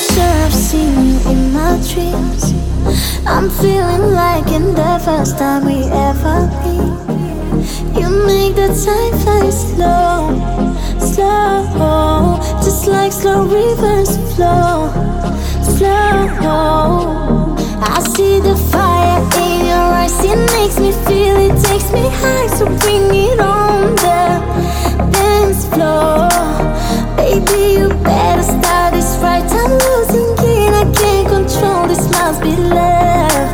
sure I've seen you in my dreams. I'm feeling like in the first time we ever meet. You make the time fly slow, slow, just like slow rivers flow, flow. I see the fire in your eyes, it makes me feel, it takes me high. So bring it on the dance floor. Baby, you better start this right. I'm losing it, I can't control this, must be love.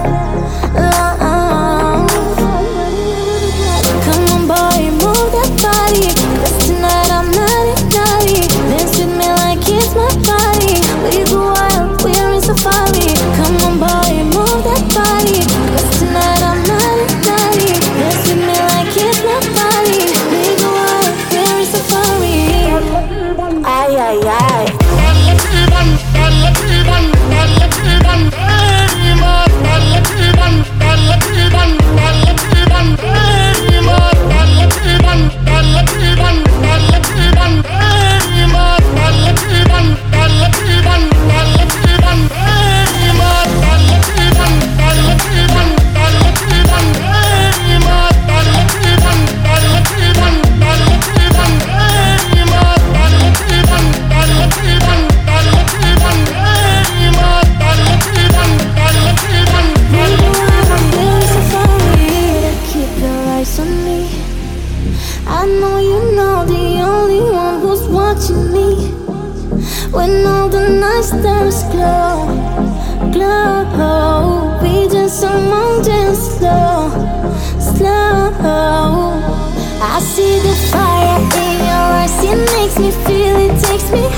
Come on boy, move that body, 'cause tonight I'm naughty, naughty. Dance with me like it's my body. We go wild, we're in safari. Come on boy, move that body, 'cause tonight I'm naughty, naughty. Dance with me like it's my body. We go wild, we're in safari. Ay, ay, ay. I know you know the only one who's watching me. When all the night stars glow, glow, we just among just slow, slow. I see the fire in your eyes, it makes me feel, it takes me